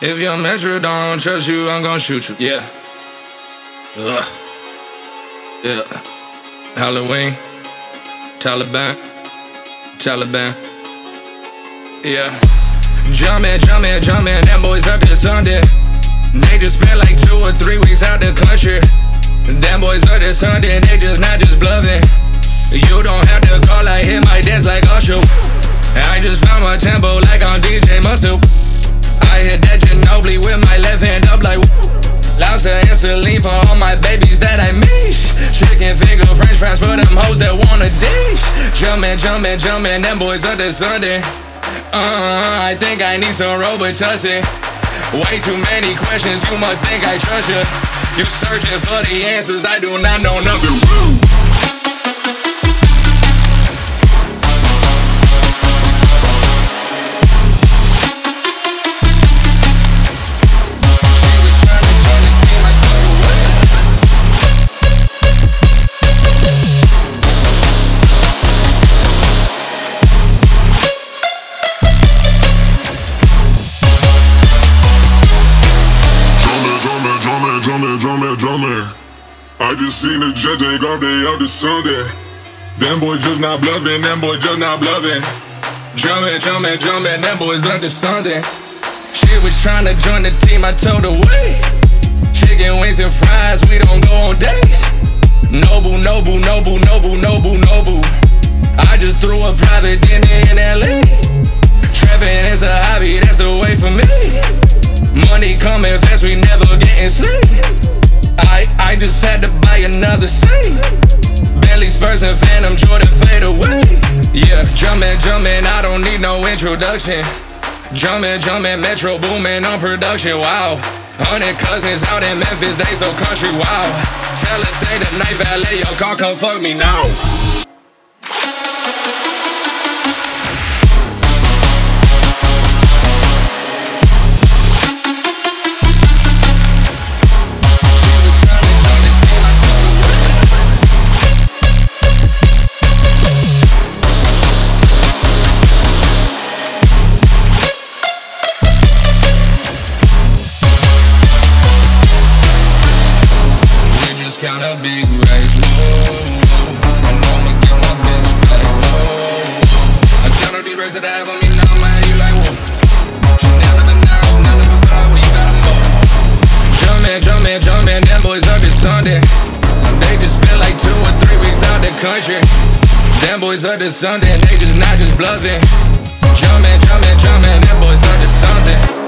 If your metro don't trust you, I'm gon' shoot you. Yeah. Ugh. Yeah. Halloween. Taliban. Yeah. Jumpin', them boys up this Sunday. They just spent like 2 or 3 weeks out the country. Them boys up this Sunday, they just not just bluffing. You don't have to call, I hit my dance like Usher. I just found my tempo like on DJ Mustard. I hit that Ginobili with my left hand up like Lobster and saline for all my babies that I miss. Chicken finger, french fries for them hoes that wanna dish. Jumpin', them boys up this Sunday. I think I need some Robitussin. Way too many questions, you must think I trust you. You searching for the answers, I do not know nothing. Drummer. I just seen the judge take off day up to Sunday. Them boys just not bluffing, them boys just not bluffing. Jumpin', them boys up to Sunday. She was tryna join the team, I told her wait. Chicken wings and fries, we don't go on dates. Noble. I just threw a private dinner in LA. Trapping is a hobby, that's the way for me. Money coming fast, we never getting sleep. I just had to buy another seat. Bentley, Spurs, and Phantom, Jordan fade away. Yeah, jumpin', I don't need no introduction. Jumpin', Metro boomin' on production, wow. 100 cousins out in Memphis, they so country, wow. Tell her stay the night, valet, your car, come fuck me now. Count a big race, whoa. And I'ma get my bitch back, whoa. I count up these racks that I have on me now, man, you like, whoa. Chanel number 9, Chanel number 5, where you got them both. Jumpin', them boys up this Sunday. They just spent like 2 or 3 weeks out the country. Them boys up this Sunday, they just not just bluffing. Jumpin', them boys up this something.